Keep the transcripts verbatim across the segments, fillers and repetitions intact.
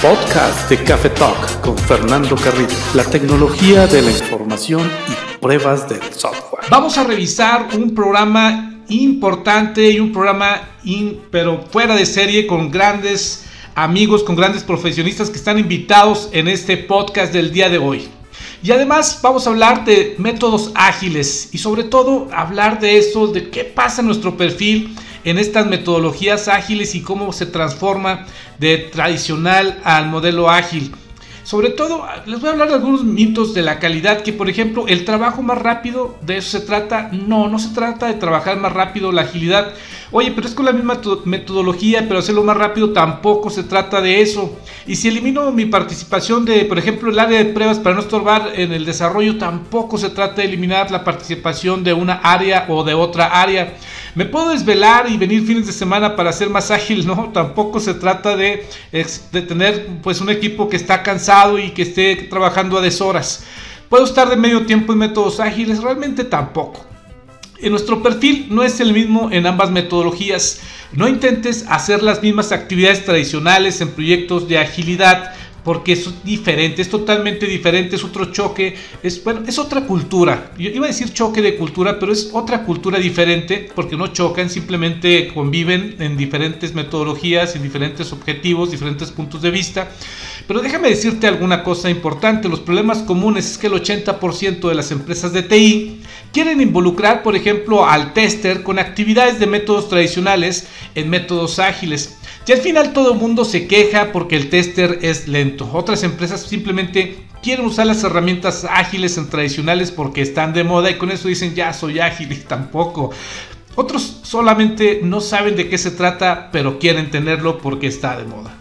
Podcast de Café Talk con Fernando Carrillo, la tecnología de la información y pruebas de software. Vamos a revisar un programa importante y un programa in, pero fuera de serie, con grandes amigos, con grandes profesionistas que están invitados en este podcast del día de hoy. Y además vamos a hablar de métodos ágiles y sobre todo hablar de eso, de qué pasa en nuestro perfil en estas metodologías ágiles y cómo se transforma de tradicional al modelo ágil. Sobre todo les voy a hablar de algunos mitos de la calidad, que por ejemplo el trabajo más rápido, ¿de eso se trata? No, no se trata de trabajar más rápido la agilidad. Oye, pero es con la misma metodología, pero hacerlo más rápido, tampoco se trata de eso. Y si elimino mi participación de, por ejemplo, el área de pruebas para no estorbar en el desarrollo, tampoco se trata de eliminar la participación de una área o de otra área. ¿Me puedo desvelar y venir fines de semana para ser más ágil? No, tampoco se trata de, de tener pues un equipo que está cansado y que esté trabajando a deshoras. ¿Puedo estar de medio tiempo en métodos ágiles? Realmente tampoco. En nuestro perfil no es el mismo en ambas metodologías. No intentes hacer las mismas actividades tradicionales en proyectos de agilidad, porque es diferente, es totalmente diferente, es otro choque, es, bueno, es otra cultura. Yo iba a decir choque de cultura, pero es otra cultura diferente, porque no chocan, simplemente conviven en diferentes metodologías, en diferentes objetivos, diferentes puntos de vista. Pero déjame decirte alguna cosa importante. Los problemas comunes es que el ochenta por ciento de las empresas de T I quieren involucrar, por ejemplo, al tester con actividades de métodos tradicionales en métodos ágiles. Y al final todo el mundo se queja porque el tester es lento. Otras empresas simplemente quieren usar las herramientas ágiles en tradicionales porque están de moda y con eso dicen ya soy ágil, y tampoco. Otros solamente no saben de qué se trata, pero quieren tenerlo porque está de moda.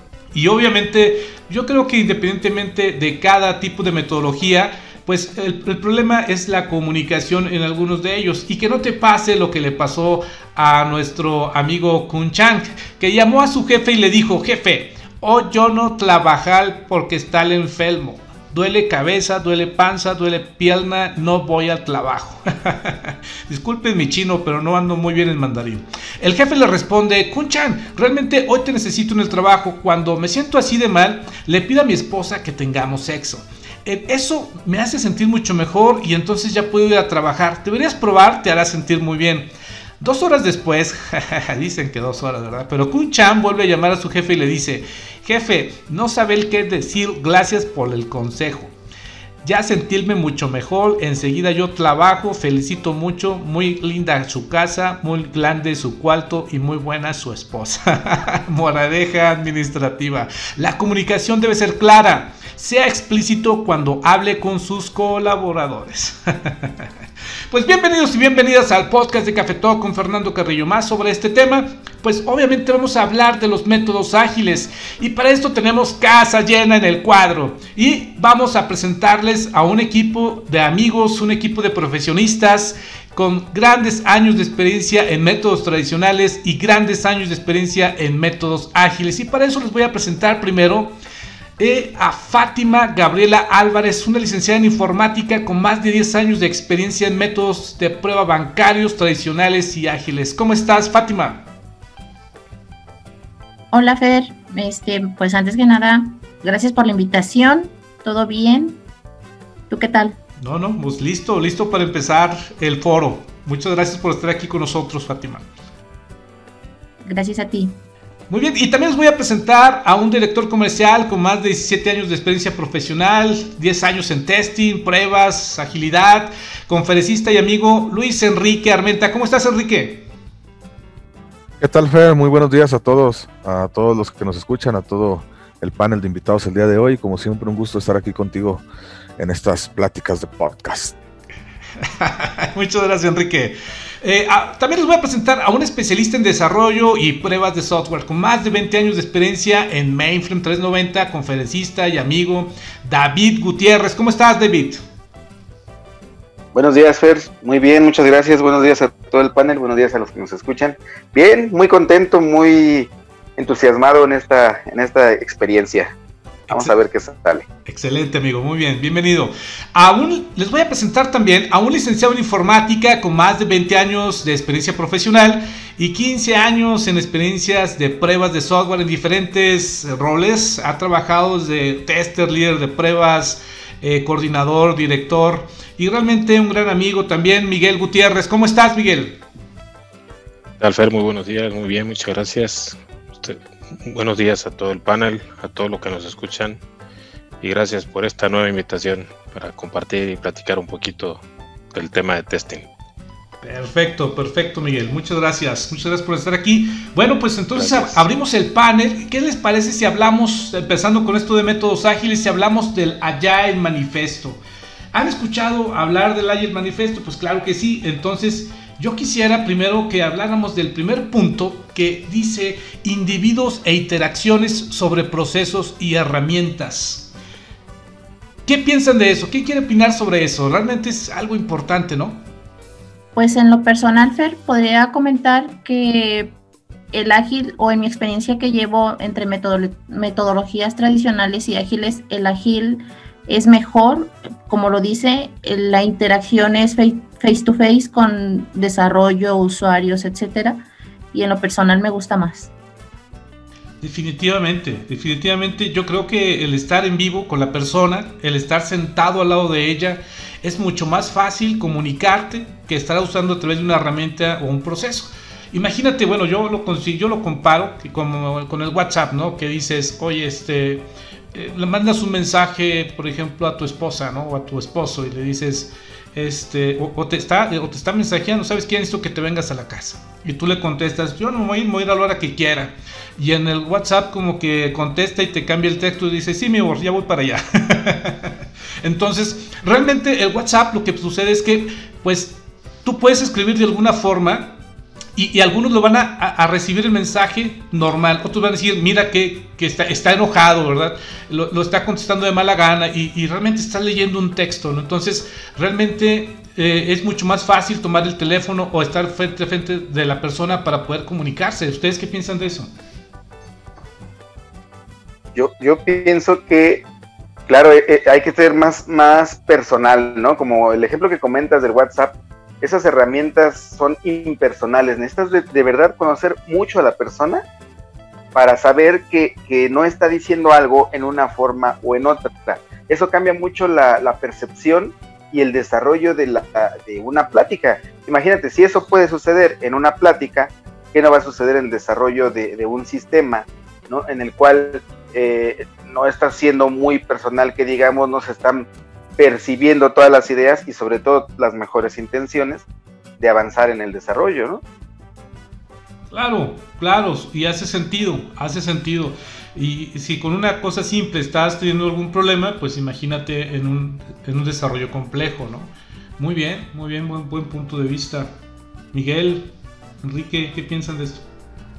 Y obviamente yo creo que independientemente de cada tipo de metodología, pues el, el problema es la comunicación en algunos de ellos, y que no te pase lo que le pasó a nuestro amigo Kun Chang, que llamó a su jefe y le dijo: jefe, hoy yo no trabajar porque está el enfermo, duele cabeza, duele panza, duele pierna, no voy al trabajo. Disculpen mi chino, pero no ando muy bien en mandarín. El jefe le responde: Kun Chang, realmente hoy te necesito en el trabajo. Cuando me siento así de mal, le pido a mi esposa que tengamos sexo. Eso me hace sentir mucho mejor y entonces ya puedo ir a trabajar. Deberías probar, te hará sentir muy bien. Dos horas después, dicen que dos horas, ¿verdad? Pero Kun Chang vuelve a llamar a su jefe y le dice: jefe, no sabe el qué decir, gracias por el consejo. Ya sentirme mucho mejor, enseguida yo trabajo, felicito mucho, muy linda su casa, muy grande su cuarto y muy buena su esposa. Moraleja administrativa: la comunicación debe ser clara, sea explícito cuando hable con sus colaboradores. Pues bienvenidos y bienvenidas al podcast de Café Talk con Fernando Carrillo. Más sobre este tema, pues obviamente vamos a hablar de los métodos ágiles, y para esto tenemos casa llena en el cuadro, y vamos a presentarles a un equipo de amigos, un equipo de profesionistas con grandes años de experiencia en métodos tradicionales y grandes años de experiencia en métodos ágiles. Y para eso les voy a presentar primero Eh, a Fátima Gabriela Álvarez, una licenciada en informática con más de diez años de experiencia en métodos de prueba bancarios, tradicionales y ágiles. ¿Cómo estás, Fátima? Hola, Fer. Este, pues antes que nada, gracias por la invitación. ¿Todo bien? ¿Tú qué tal? No, no, pues listo, listo para empezar el foro. Muchas gracias por estar aquí con nosotros, Fátima. Gracias a ti. Muy bien, y también les voy a presentar a un director comercial con más de diecisiete años de experiencia profesional, diez años en testing, pruebas, agilidad, conferencista y amigo, Luis Enrique Armenta. ¿Cómo estás, Enrique? ¿Qué tal, Fer? Muy buenos días a todos, a todos los que nos escuchan, a todo el panel de invitados el día de hoy. Como siempre, un gusto estar aquí contigo en estas pláticas de podcast. Muchas gracias, Enrique. Eh, a, también les voy a presentar a un especialista en desarrollo y pruebas de software con más de veinte años de experiencia en Mainframe trescientos noventa, conferencista y amigo, David Gutiérrez. ¿Cómo estás, David? Buenos días, Fer. Muy bien, muchas gracias. Buenos días a todo el panel, buenos días a los que nos escuchan. Bien, muy contento, muy entusiasmado en esta, en esta experiencia. Vamos Excel- a ver qué sale. Excelente, amigo, muy bien, bienvenido. A un, les voy a presentar también a un licenciado en informática con más de veinte años de experiencia profesional y quince años en experiencias de pruebas de software en diferentes roles. Ha trabajado desde tester, líder de pruebas, eh, coordinador, director y realmente un gran amigo también, Miguel Gutiérrez. ¿Cómo estás, Miguel? Alfer, muy buenos días, muy bien, muchas gracias. Usted, buenos días a todo el panel, a todos los que nos escuchan y gracias por esta nueva invitación para compartir y platicar un poquito del tema de testing. Perfecto, perfecto, Miguel. Muchas gracias. Muchas gracias por estar aquí. Bueno, pues entonces Gracias. abrimos el panel. ¿Qué les parece si hablamos, empezando con esto de métodos ágiles, si hablamos del Agile Manifesto? ¿Han escuchado hablar del Agile Manifesto? Pues claro que sí. Entonces, yo quisiera primero que habláramos del primer punto que dice individuos e interacciones sobre procesos y herramientas. ¿Qué piensan de eso? ¿Qué quiere opinar sobre eso? Realmente es algo importante, ¿no? Pues en lo personal, Fer, podría comentar que el ágil, o en mi experiencia que llevo entre metodolo- metodologías tradicionales y ágiles, el ágil es mejor, como lo dice, la interacción es face to face con desarrollo, usuarios, etcétera, y en lo personal me gusta más. Definitivamente, definitivamente yo creo que el estar en vivo con la persona, el estar sentado al lado de ella, es mucho más fácil comunicarte que estar usando a través de una herramienta o un proceso. Imagínate, bueno, yo lo, yo lo comparo con, con el WhatsApp, ¿no? Que dices, oye, este, eh, le mandas un mensaje, por ejemplo, a tu esposa, ¿no? O a tu esposo y le dices, este, o, o, te está, o te está mensajeando, ¿sabes qué? Necesito que te vengas a la casa. Y tú le contestas, yo no me voy a ir, me voy a ir a la hora que quiera. Y en el WhatsApp como que contesta y te cambia el texto y dice, sí, mi amor, ya voy para allá. Entonces, realmente el WhatsApp lo que sucede es que, pues, tú puedes escribir de alguna forma y, y algunos lo van a, a, a recibir el mensaje normal. Otros van a decir, mira que, que está, está enojado, ¿verdad? Lo, lo está contestando de mala gana y, y realmente está leyendo un texto, ¿no? Entonces, realmente eh, es mucho más fácil tomar el teléfono o estar frente a frente de la persona para poder comunicarse. ¿Ustedes qué piensan de eso? Yo, yo pienso que, claro, eh, hay que ser más, más personal, ¿no? Como el ejemplo que comentas del WhatsApp, esas herramientas son impersonales. Necesitas de, de verdad conocer mucho a la persona para saber que, que no está diciendo algo en una forma o en otra. Eso cambia mucho la, la percepción y el desarrollo de, la, de una plática. Imagínate, si eso puede suceder en una plática, ¿qué no va a suceder en el desarrollo de, de un sistema, ¿no? En el cual eh, no está siendo muy personal, que digamos, no se están percibiendo todas las ideas y sobre todo las mejores intenciones de avanzar en el desarrollo, ¿no? Claro, claro, y hace sentido, hace sentido. Y si con una cosa simple estás teniendo algún problema, pues imagínate en un, en un desarrollo complejo, ¿no? Muy bien, muy bien, buen, buen punto de vista. Miguel, Enrique, ¿qué piensan de esto?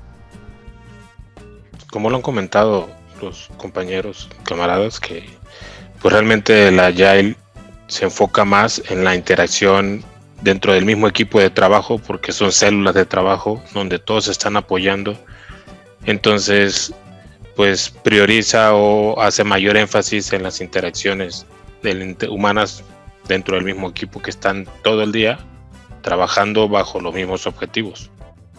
Como lo han comentado los compañeros, camaradas, que pues realmente el Agile se enfoca más en la interacción dentro del mismo equipo de trabajo, porque son células de trabajo donde todos se están apoyando. Entonces, pues prioriza o hace mayor énfasis en las interacciones del, humanas dentro del mismo equipo que están todo el día trabajando bajo los mismos objetivos.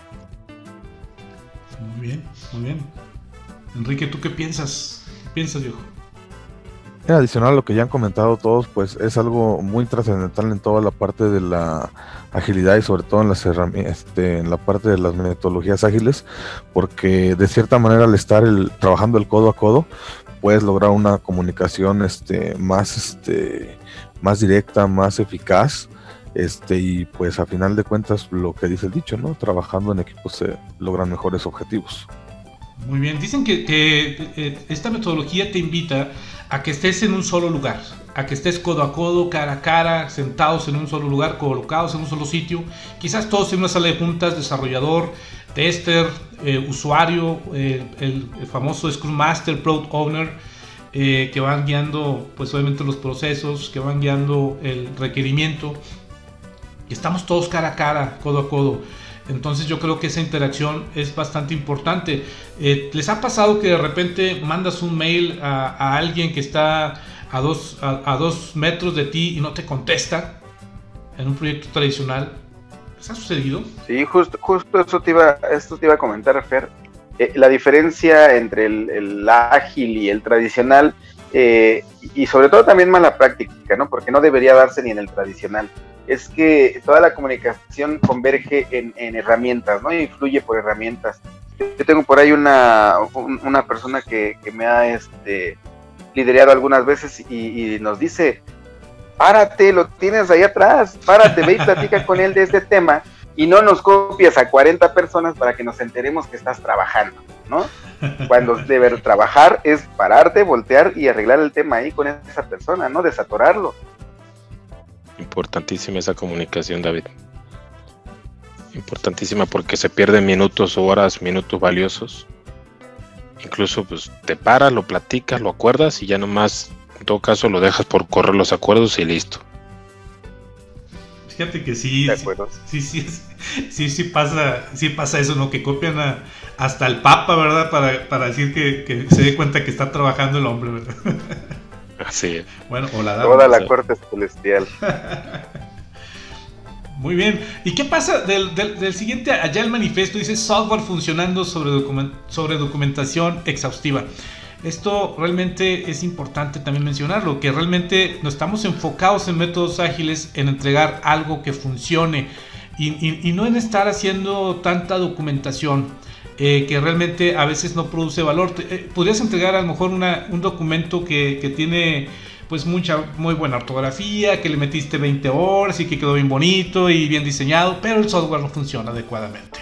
Muy bien, muy bien. Enrique, ¿tú qué piensas? ¿Qué piensas, viejo? Adicional a lo que ya han comentado todos, pues es algo muy trascendental en toda la parte de la agilidad y sobre todo en las herramientas, este, en la parte de las metodologías ágiles, porque de cierta manera al estar el, trabajando el codo a codo, puedes lograr una comunicación este, más, este, más directa, más eficaz, este, y pues a final de cuentas lo que dice el dicho, ¿no? Trabajando en equipo se logran mejores objetivos. Muy bien, dicen que, que eh, esta metodología te invita a que estés en un solo lugar, a que estés codo a codo, cara a cara, sentados en un solo lugar, colocados en un solo sitio, quizás todos en una sala de juntas, desarrollador, tester, eh, usuario, eh, el, el famoso Scrum Master, Product Owner, eh, que van guiando pues obviamente los procesos, que van guiando el requerimiento, y estamos todos cara a cara, codo a codo. Entonces yo creo que esa interacción es bastante importante. Eh, ¿Les ha pasado que de repente mandas un mail a, a alguien que está a dos, a, a dos metros de ti y no te contesta en un proyecto tradicional? ¿Les ha sucedido? Sí, justo, justo eso te iba, esto te iba a comentar, Fer. Eh, la diferencia entre el, el ágil y el tradicional, eh, y sobre todo también mala práctica, ¿no? Porque no debería darse ni en el tradicional. Es que toda la comunicación converge en, en herramientas, ¿no? Y fluye por herramientas. Yo tengo por ahí una, una persona que, que me ha este, liderado algunas veces y, y nos dice, párate, lo tienes ahí atrás, párate, ve y platica con él de este tema y no nos copias a cuarenta personas para que nos enteremos que estás trabajando, ¿no? Cuando deber trabajar es pararte, voltear y arreglar el tema ahí con esa persona, ¿no? Desatorarlo. Importantísima esa comunicación, David. Importantísima porque se pierden minutos, horas, minutos valiosos. Incluso pues te paras, lo platicas, lo acuerdas y ya nomás, en todo caso, lo dejas por correr los acuerdos y listo. Fíjate que sí, De acuerdo. sí, sí, sí, sí, sí pasa, sí pasa eso, ¿no? Que copian a, hasta el Papa, ¿verdad? Para, para decir que, que se dé cuenta que está trabajando el hombre, ¿verdad? Así es. Bueno, o la dama. Toda la sí. corte celestial. Muy bien. ¿Y qué pasa del, del, del siguiente? Allá el manifiesto dice software funcionando sobre, document, sobre documentación exhaustiva. Esto realmente es importante también mencionarlo, que realmente no estamos enfocados en métodos ágiles en entregar algo que funcione y, y, y no en estar haciendo tanta documentación eh, que realmente a veces no produce valor. Eh, podrías entregar a lo mejor una, un documento que, que tiene pues mucha, muy buena ortografía, que le metiste veinte horas y que quedó bien bonito y bien diseñado, pero el software no funciona adecuadamente.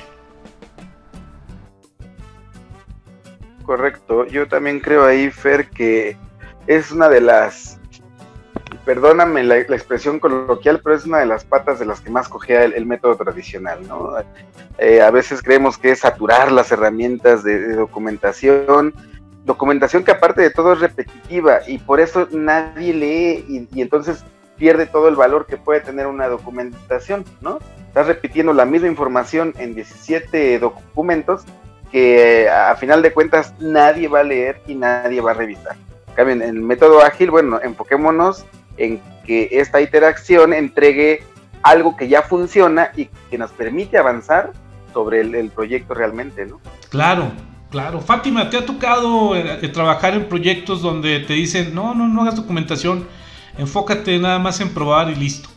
Correcto, yo también creo ahí, Fer, que es una de las, perdóname la, la expresión coloquial, pero es una de las patas de las que más cojea el, el método tradicional, ¿no? Eh, a veces creemos que es saturar las herramientas de, de documentación, documentación que aparte de todo es repetitiva y por eso nadie lee y, y entonces pierde todo el valor que puede tener una documentación, ¿no? Estás repitiendo la misma información en diecisiete documentos que a final de cuentas nadie va a leer y nadie va a revisar. En cambio, en el método ágil, bueno, enfoquémonos en que esta iteración entregue algo que ya funciona y que nos permite avanzar sobre el, el proyecto realmente, ¿no? Claro, claro. Fátima, ¿te ha tocado eh, trabajar en proyectos donde te dicen, no, no, no hagas documentación, enfócate nada más en probar y listo?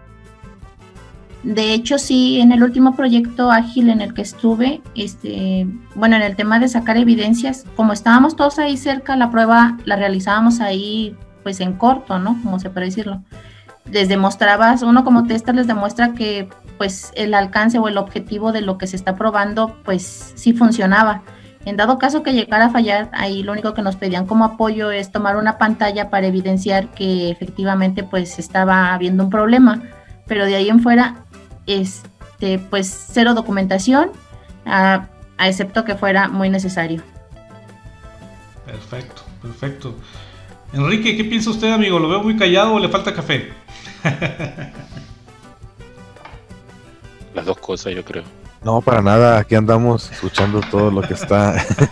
De hecho, sí, en el último proyecto ágil en el que estuve, este, bueno, en el tema de sacar evidencias, como estábamos todos ahí cerca, la prueba la realizábamos ahí, pues en corto, ¿no? Como se puede decirlo. Les demostrabas, uno como tester les demuestra que, pues, el alcance o el objetivo de lo que se está probando, pues, sí funcionaba. En dado caso que llegara a fallar, ahí lo único que nos pedían como apoyo es tomar una pantalla para evidenciar que efectivamente, pues, estaba habiendo un problema, pero de ahí en fuera, este, pues cero documentación, a, a excepto que fuera muy necesario. Perfecto, perfecto. Enrique, ¿qué piensa usted, amigo? ¿Lo veo muy callado o le falta café? Las dos cosas, yo creo. No, para nada, aquí andamos escuchando todo lo que está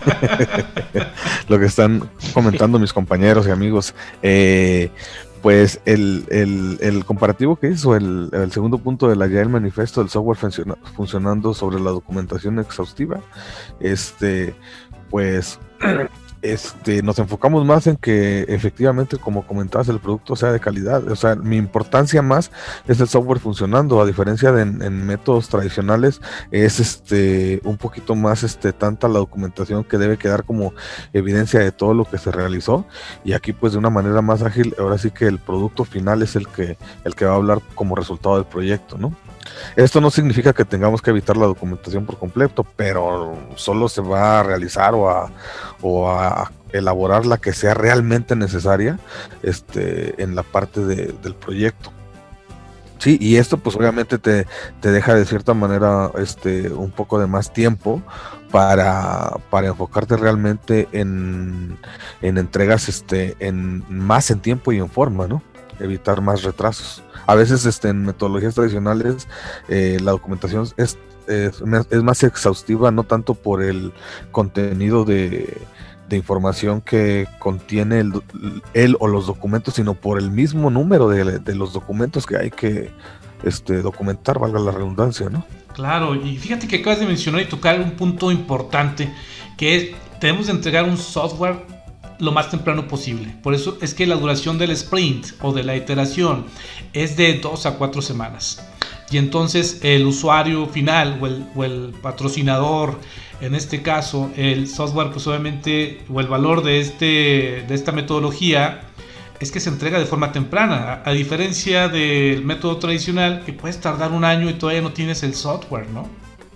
lo que están comentando mis compañeros y amigos. Eh, pues el, el, el comparativo que hizo, el, el segundo punto del Agile Manifesto del software funciona, funcionando sobre la documentación exhaustiva, este, pues este, nos enfocamos más en que efectivamente, como comentabas, el producto sea de calidad. O sea, mi importancia más es el software funcionando, a diferencia de en, en métodos tradicionales, es este un poquito más este tanta la documentación que debe quedar como evidencia de todo lo que se realizó, y aquí pues de una manera más ágil, ahora sí que el producto final es el que, el que va a hablar como resultado del proyecto, ¿no? Esto no significa que tengamos que evitar la documentación por completo, pero solo se va a realizar o a, o a elaborar la que sea realmente necesaria este, en la parte de, del proyecto. Sí, y esto pues obviamente te, te deja de cierta manera este, un poco de más tiempo para, para enfocarte realmente en, en entregas este, en, más en tiempo y en forma, ¿no? Evitar más retrasos. A veces este, en metodologías tradicionales eh, la documentación es, es, es más exhaustiva, no tanto por el contenido de, de información que contiene el, el o los documentos, sino por el mismo número de, de los documentos que hay que, este, documentar, valga la redundancia, ¿no? Claro, y fíjate que acabas de mencionar y tocar un punto importante, que es, tenemos de entregar un software lo más temprano posible. Por eso es que la duración del sprint o de la iteración es de dos a cuatro semanas. Y entonces el usuario final o el, o el patrocinador, en este caso el software, pues obviamente, o el valor de, este, de esta metodología es que se entrega de forma temprana, a, a diferencia del método tradicional que puedes tardar un año y todavía no tienes el software, ¿no?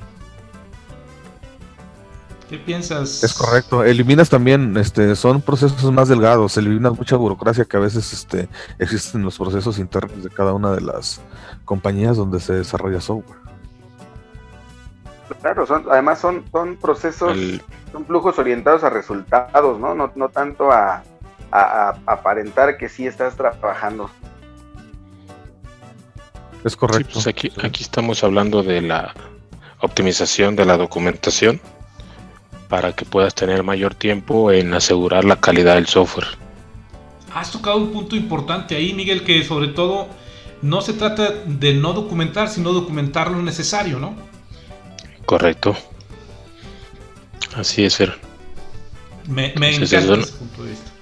¿Qué piensas? Es correcto, eliminas también, este, son procesos más delgados, eliminas mucha burocracia que a veces este, existen en los procesos internos de cada una de las compañías donde se desarrolla software. Claro, son, además son, son procesos, el... son flujos orientados a resultados, ¿no? No, no tanto a, a, a aparentar que sí estás trabajando. Es correcto. Sí, pues aquí, aquí estamos hablando de la optimización de la documentación para que puedas tener mayor tiempo en asegurar la calidad del software. Has tocado un punto importante ahí, Miguel, que sobre todo no se trata de no documentar, sino documentar lo necesario, ¿no? Correcto. Así es, Fer. Me, me Entonces, encanta eso... ese punto de vista.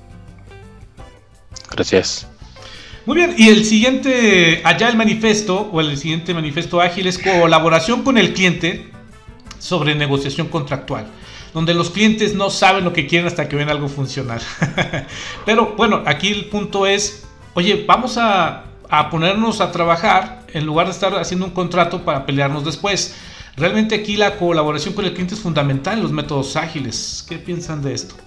Gracias. Muy bien, y el siguiente Agile Manifesto, o el siguiente manifiesto ágil, es colaboración con el cliente sobre negociación contractual, donde los clientes no saben lo que quieren hasta que ven algo funcionar. Pero bueno, aquí el punto es, oye, vamos a, a ponernos a trabajar en lugar de estar haciendo un contrato para pelearnos después. Realmente aquí la colaboración con el cliente es fundamental en los métodos ágiles. ¿Qué piensan de esto?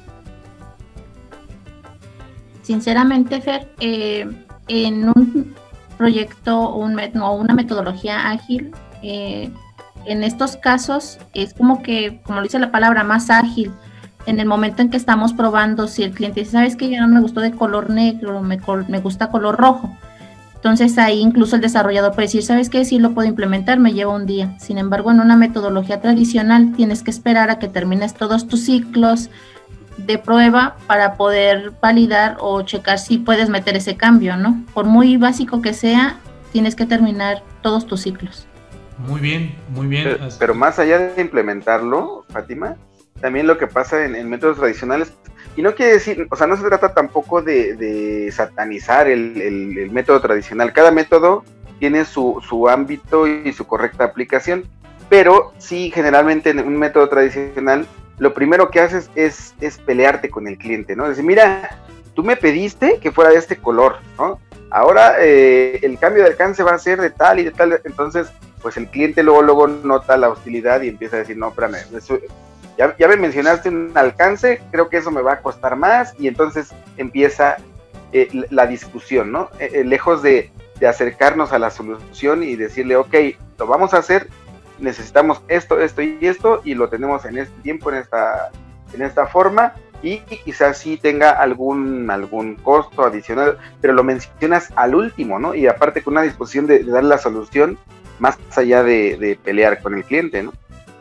Sinceramente, Fer, eh, en un proyecto o un met- no, una metodología ágil, eh, en estos casos es como que, como dice la palabra, más ágil. En el momento en que estamos probando, si el cliente dice, ¿sabes qué? Ya no me gustó de color negro, me, col- me gusta color rojo. Entonces ahí incluso el desarrollador puede decir, ¿sabes qué? Sí lo puedo implementar, me lleva un día. Sin embargo, en una metodología tradicional tienes que esperar a que termines todos tus ciclos de prueba para poder validar o checar si puedes meter ese cambio, ¿no? Por muy básico que sea, tienes que terminar todos tus ciclos. Muy bien, muy bien. Pero, pero más allá de implementarlo, Fátima, también lo que pasa en, en métodos tradicionales, y no quiere decir, o sea, no se trata tampoco de, de satanizar el, el, el método tradicional. Cada método tiene su, su ámbito y su correcta aplicación, pero sí, generalmente en un método tradicional, lo primero que haces es, es pelearte con el cliente, ¿no? Decir, mira, tú me pediste que fuera de este color, ¿no? Ahora eh, el cambio de alcance va a ser de tal y de tal, entonces pues el cliente luego luego nota la hostilidad y empieza a decir, no, espérame, eso, ya, ya me mencionaste un alcance, creo que eso me va a costar más, y entonces empieza eh, la discusión, ¿no? Eh, eh, lejos de, de acercarnos a la solución y decirle, ok, lo vamos a hacer, necesitamos esto, esto y esto, y lo tenemos en este tiempo, en esta, en esta forma, y quizás sí tenga algún, algún costo adicional, pero lo mencionas al último, ¿no? Y aparte con una disposición de, de dar la solución más allá de, de pelear con el cliente, ¿no?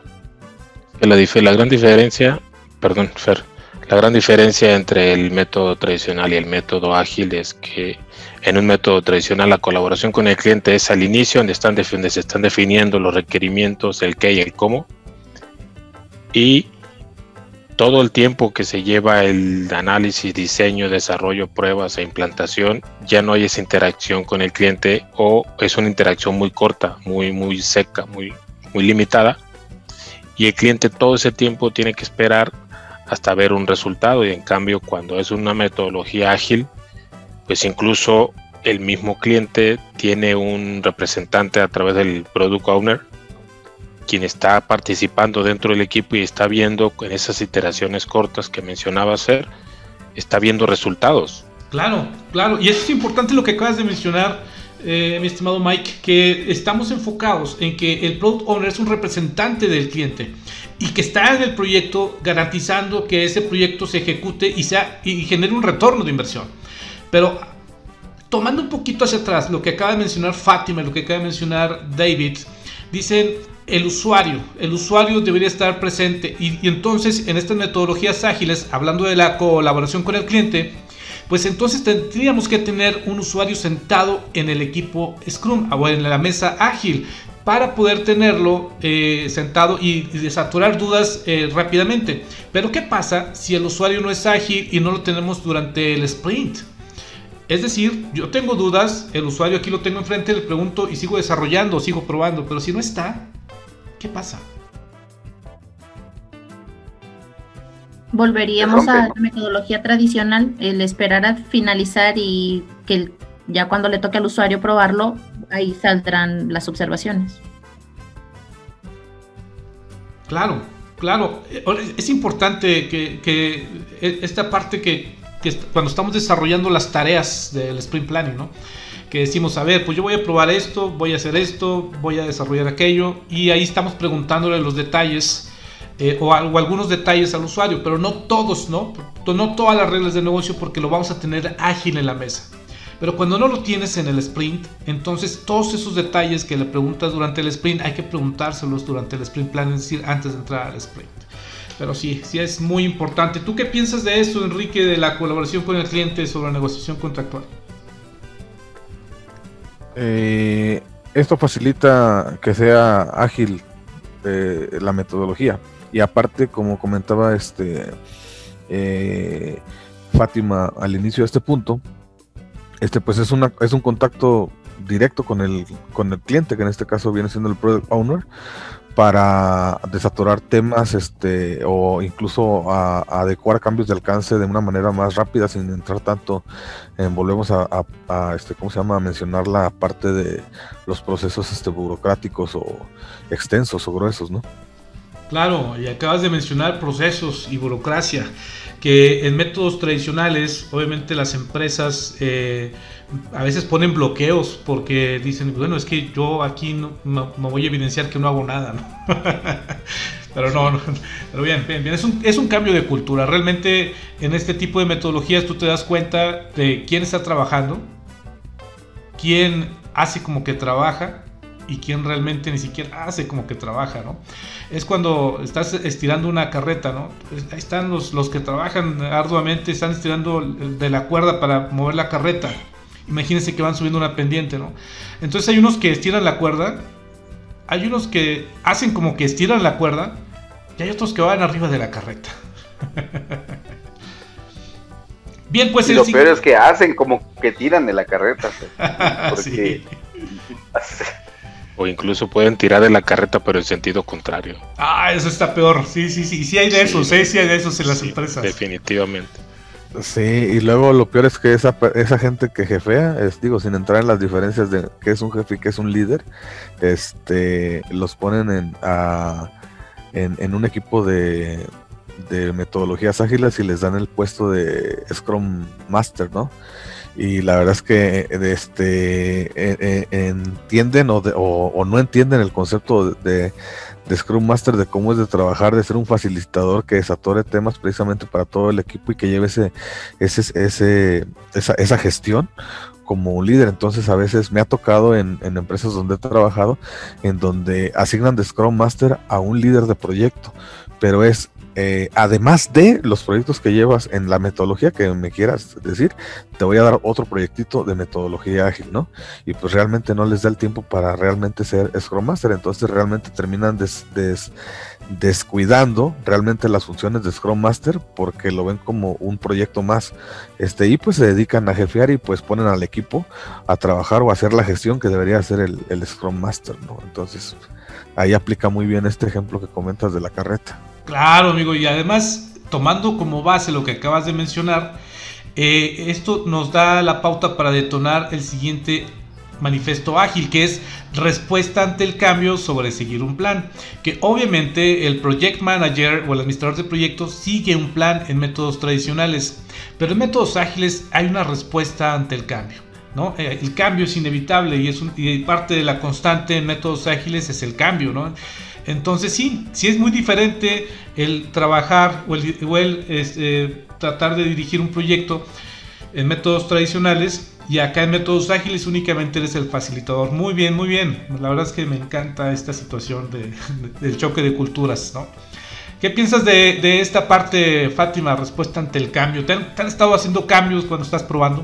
La, dif- la gran diferencia, perdón, Fer, la gran diferencia entre el método tradicional y el método ágil es que en un método tradicional la colaboración con el cliente es al inicio, donde, están defi- donde se están definiendo los requerimientos, el qué y el cómo, y todo el tiempo que se lleva el análisis, diseño, desarrollo, pruebas e implantación, ya no hay esa interacción con el cliente, o es una interacción muy corta, muy, muy seca, muy, muy limitada, y el cliente todo ese tiempo tiene que esperar hasta ver un resultado. Y en cambio, cuando es una metodología ágil, pues incluso el mismo cliente tiene un representante a través del Product Owner, quien está participando dentro del equipo y está viendo en esas iteraciones cortas que mencionaba Fer, está viendo resultados. Claro, claro, y eso es importante lo que acabas de mencionar, eh, mi estimado Mike, que estamos enfocados en que el Product Owner es un representante del cliente y que está en el proyecto garantizando que ese proyecto se ejecute y, sea, y genere un retorno de inversión. Pero tomando un poquito hacia atrás, lo que acaba de mencionar Fátima, lo que acaba de mencionar David, dicen el usuario, el usuario debería estar presente, y, y entonces en estas metodologías ágiles, hablando de la colaboración con el cliente, pues entonces tendríamos que tener un usuario sentado en el equipo Scrum o en la mesa ágil para poder tenerlo eh, sentado y, y desaturar dudas eh, rápidamente. Pero ¿qué pasa si el usuario no es ágil y no lo tenemos durante el sprint? Es decir, yo tengo dudas, el usuario aquí lo tengo enfrente, le pregunto y sigo desarrollando, sigo probando, pero si no está, ¿qué pasa? Volveríamos a la metodología tradicional, el esperar a finalizar y que el, ya cuando le toque al usuario probarlo, ahí saldrán las observaciones. Claro, claro. Es importante que, que esta parte que, que cuando estamos desarrollando las tareas del sprint planning, ¿no? Que decimos, a ver, pues yo voy a probar esto, voy a hacer esto, voy a desarrollar aquello, y ahí estamos preguntándole los detalles eh, o, o algunos detalles al usuario, pero no todos, ¿no? No todas las reglas de negocio, porque lo vamos a tener ágil en la mesa. Pero cuando no lo tienes en el sprint, entonces todos esos detalles que le preguntas durante el sprint hay que preguntárselos durante el sprint plan, es decir, antes de entrar al sprint. Pero sí, sí es muy importante. ¿Tú qué piensas de eso, Enrique, de la colaboración con el cliente sobre la negociación contractual? Eh, esto facilita que sea ágil eh, la metodología, y aparte, como comentaba este eh, Fátima al inicio de este punto, Este pues es una es un contacto directo con el con el cliente, que en este caso viene siendo el product owner, para desaturar temas este o incluso a, a adecuar cambios de alcance de una manera más rápida, sin entrar tanto en, volvemos a, a, a este cómo se llama a mencionar la parte de los procesos este burocráticos o extensos o gruesos, ¿no? Claro, y acabas de mencionar procesos y burocracia, que en métodos tradicionales, obviamente las empresas eh, a veces ponen bloqueos porque dicen, bueno, es que yo aquí no, no, me voy a evidenciar que no hago nada, ¿no? Pero no, no, pero bien, bien, bien. Es un, es un cambio de cultura. Realmente en este tipo de metodologías tú te das cuenta de quién está trabajando, quién hace como que trabaja, y quién realmente ni siquiera hace como que trabaja, ¿no? Es cuando estás estirando una carreta, ¿no? Ahí están los, los que trabajan arduamente, están estirando de la cuerda para mover la carreta. Imagínense que van subiendo una pendiente, ¿no? Entonces hay unos que estiran la cuerda, hay unos que hacen como que estiran la cuerda, y hay otros que van arriba de la carreta. Bien, pues y el lo siguiente... peor es que hacen como que tiran de la carreta. Porque... sí. O incluso pueden tirar de la carreta, pero en sentido contrario. Ah, eso está peor. Sí, sí, sí. Sí hay de esos, sí, ¿eh? Sí hay de esos en las sí, empresas. Definitivamente. Sí, y luego lo peor es que esa, esa gente que jefea, es, digo, sin entrar en las diferencias de qué es un jefe y qué es un líder, este, los ponen en, a, en, en un equipo de, de metodologías ágiles y les dan el puesto de Scrum Master, ¿no? Y la verdad es que este eh, eh, entienden o, de, o, o no entienden el concepto de, de Scrum Master, de cómo es de trabajar, de ser un facilitador que desatore temas precisamente para todo el equipo y que lleve ese, ese, ese, esa, esa gestión como un líder. Entonces a veces me ha tocado en, en empresas donde he trabajado, en donde asignan de Scrum Master a un líder de proyecto, pero es Eh, además de los proyectos que llevas en la metodología que me quieras decir, te voy a dar otro proyectito de metodología ágil, ¿no? Y pues realmente no les da el tiempo para realmente ser Scrum Master, entonces realmente terminan des, des, descuidando realmente las funciones de Scrum Master porque lo ven como un proyecto más, este y pues se dedican a jefear y pues ponen al equipo a trabajar o a hacer la gestión que debería hacer el, el Scrum Master, ¿no? Entonces ahí aplica muy bien este ejemplo que comentas de la carreta. Claro, amigo, y además, tomando como base lo que acabas de mencionar, eh, esto nos da la pauta para detonar el siguiente manifiesto ágil, que es respuesta ante el cambio sobre seguir un plan. Que obviamente el project manager o el administrador de proyectos sigue un plan en métodos tradicionales, pero en métodos ágiles hay una respuesta ante el cambio, ¿no? Eh, el cambio es inevitable y, es un, y parte de la constante en métodos ágiles es el cambio, ¿no? Entonces sí, sí es muy diferente el trabajar o el, o el este, tratar de dirigir un proyecto en métodos tradicionales, y acá en métodos ágiles únicamente eres el facilitador. Muy bien, muy bien. La verdad es que me encanta esta situación de, de, del choque de culturas, ¿no? Ok, ¿Qué piensas de, de esta parte, Fátima, respuesta ante el cambio? ¿Te han, ¿Te han estado haciendo cambios cuando estás probando?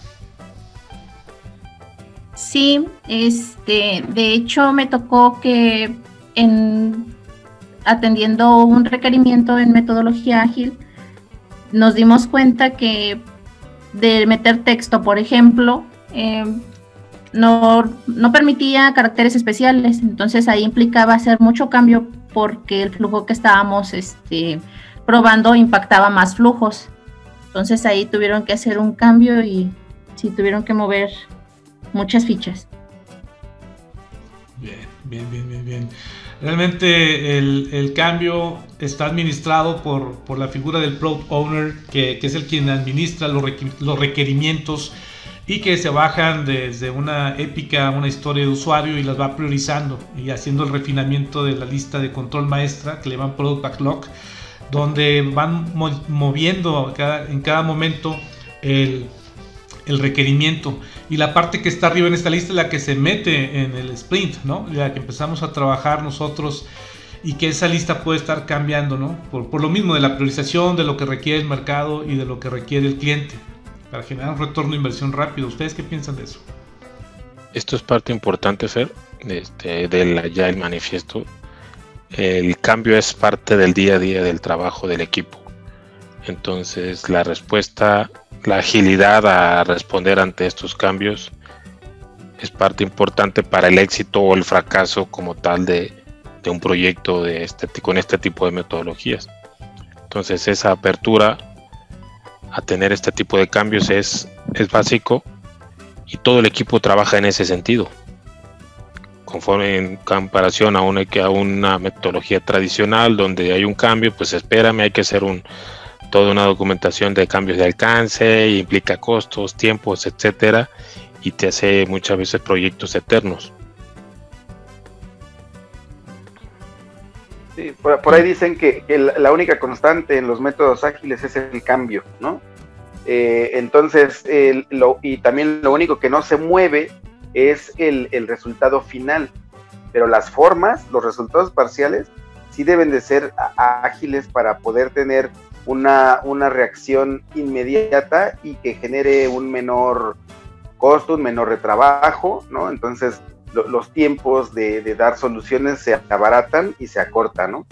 Sí, este, de hecho me tocó que en atendiendo un requerimiento en metodología ágil, nos dimos cuenta que de meter texto, por ejemplo, eh, no, no permitía caracteres especiales, entonces ahí implicaba hacer mucho cambio porque el flujo que estábamos este, probando impactaba más flujos. Entonces ahí tuvieron que hacer un cambio y sí tuvieron que mover muchas fichas. Bien, bien, bien, bien, bien. Realmente el, el cambio está administrado por, por la figura del Product Owner, que, que es el quien administra los, requ- los requerimientos y que se bajan desde una épica, una historia de usuario y las va priorizando y haciendo el refinamiento de la lista de control maestra que le llaman Product Backlog, donde van mo- moviendo cada, en cada momento el, el requerimiento. Y la parte que está arriba en esta lista es la que se mete en el sprint, ¿no? La que empezamos a trabajar nosotros y que esa lista puede estar cambiando, ¿no? Por, por lo mismo de la priorización, de lo que requiere el mercado y de lo que requiere el cliente, para generar un retorno de inversión rápido. ¿Ustedes qué piensan de eso? Esto es parte importante, Fer, este, del Agile Manifiesto. El cambio es parte del día a día del trabajo del equipo. Entonces, la respuesta, la agilidad a responder ante estos cambios es parte importante para el éxito o el fracaso como tal de, de un proyecto de este, con este tipo de metodologías. Entonces, esa apertura a tener este tipo de cambios es, es básico y todo el equipo trabaja en ese sentido. Conforme en comparación a una, a una metodología tradicional donde hay un cambio, pues espérame, hay que hacer un, toda una documentación de cambios de alcance, implica costos, tiempos, etcétera, y te hace muchas veces proyectos eternos. Sí, por, por ahí dicen que, que la, la única constante en los métodos ágiles es el cambio, ¿no? Eh, entonces, el, lo, y también lo único que no se mueve es el, el resultado final, pero las formas, los resultados parciales, sí deben de ser a, ágiles para poder tener una, una reacción inmediata y que genere un menor costo, un menor retrabajo, ¿no? Entonces, lo, los tiempos de, de dar soluciones se abaratan y se acortan, ¿no?